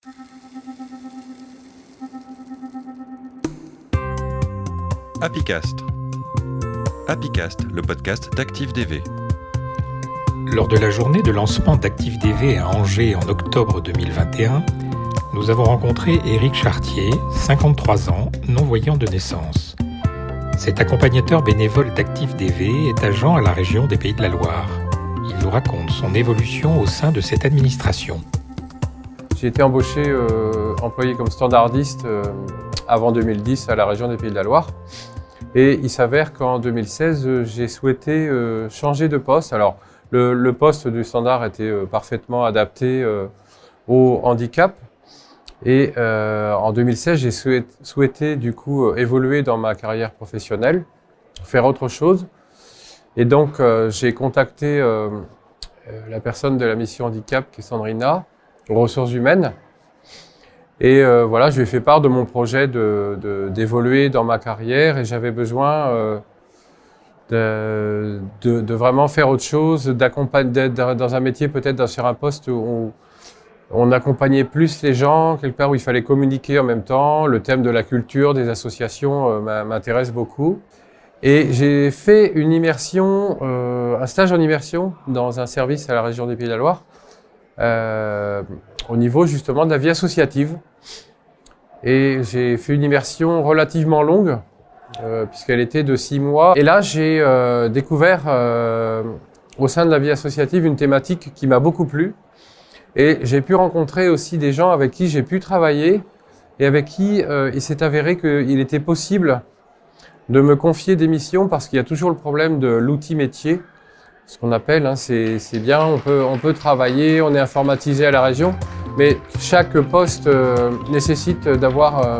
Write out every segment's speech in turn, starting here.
Happycast. Happycast, le podcast d'ActiveDV. Lors de la journée de lancement d'ActiveDV à Angers en octobre 2021, nous avons rencontré Éric Chartier, 53 ans, non-voyant de naissance. Cet accompagnateur bénévole d'ActiveDV est agent à la région des Pays de la Loire. Il nous raconte son évolution au sein de cette administration. J'ai été embauché, employé comme standardiste avant 2010 à la région des Pays de la Loire. Et il s'avère qu'en 2016, j'ai souhaité changer de poste. Alors, le poste du standard était parfaitement adapté au handicap. Et en 2016, j'ai souhaité du coup évoluer dans ma carrière professionnelle, faire autre chose. Et donc, j'ai contacté la personne de la mission handicap, qui est Sandrina, aux ressources humaines. Et voilà, je lui ai fait part de mon projet d'évoluer dans ma carrière et j'avais besoin de vraiment faire autre chose, d'être dans un métier peut-être sur un poste où on accompagnait plus les gens, quelque part où il fallait communiquer en même temps. Le thème de la culture, des associations m'intéresse beaucoup. Et j'ai fait une immersion, un stage en immersion dans un service à la région des Pays de la Loire, au niveau justement de la vie associative. Et j'ai fait une immersion relativement longue, puisqu'elle était de 6 mois. Et là, j'ai découvert au sein de la vie associative une thématique qui m'a beaucoup plu. Et j'ai pu rencontrer aussi des gens avec qui j'ai pu travailler et avec qui il s'est avéré qu'il était possible de me confier des missions parce qu'il y a toujours le problème de l'outil métier, ce qu'on appelle, c'est bien, on peut travailler, on est informatisé à la région, mais chaque poste nécessite d'avoir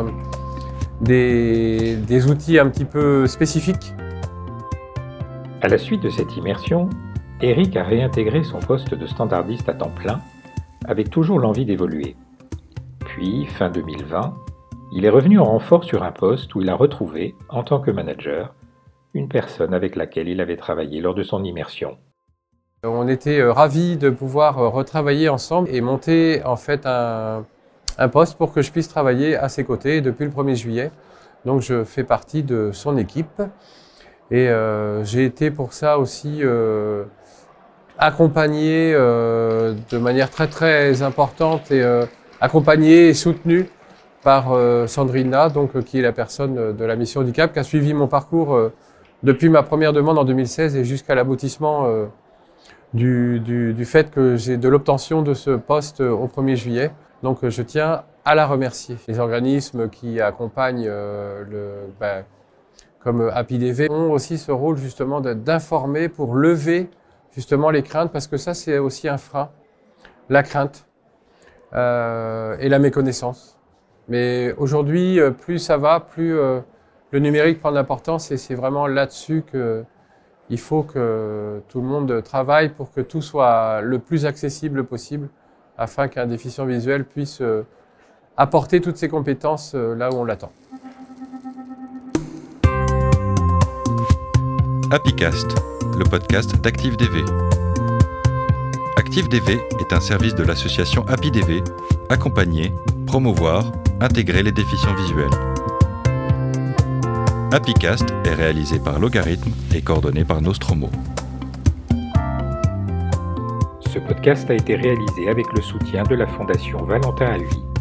des outils un petit peu spécifiques. À la suite de cette immersion, Éric a réintégré son poste de standardiste à temps plein, avec toujours l'envie d'évoluer. Puis, fin 2020, il est revenu en renfort sur un poste où il a retrouvé, en tant que manager, une personne avec laquelle il avait travaillé lors de son immersion. On était ravis de pouvoir retravailler ensemble et monter en fait un poste pour que je puisse travailler à ses côtés depuis le 1er juillet. Donc je fais partie de son équipe et j'ai été pour ça aussi accompagné de manière très très importante et accompagné et soutenu par Sandrina, donc, qui est la personne de la mission handicap, qui a suivi mon parcours depuis ma première demande en 2016 et jusqu'à l'aboutissement du fait que j'ai de l'obtention de ce poste au 1er juillet. Donc je tiens à la remercier. Les organismes qui accompagnent comme AppyDV ont aussi ce rôle justement d'informer pour lever justement les craintes, parce que ça c'est aussi un frein, la crainte et la méconnaissance. Mais aujourd'hui, plus ça va, plus le numérique prend de l'importance et c'est vraiment là-dessus qu'il faut que tout le monde travaille pour que tout soit le plus accessible possible afin qu'un déficient visuel puisse apporter toutes ses compétences là où on l'attend. Happycast, le podcast d'ActiveDV. ActiveDV est un service de l'association AppyDV, accompagner, promouvoir, intégrer les déficients visuels. Happycast est réalisé par Logarithme et coordonné par Nostromo. Ce podcast a été réalisé avec le soutien de la Fondation Valentin à lui.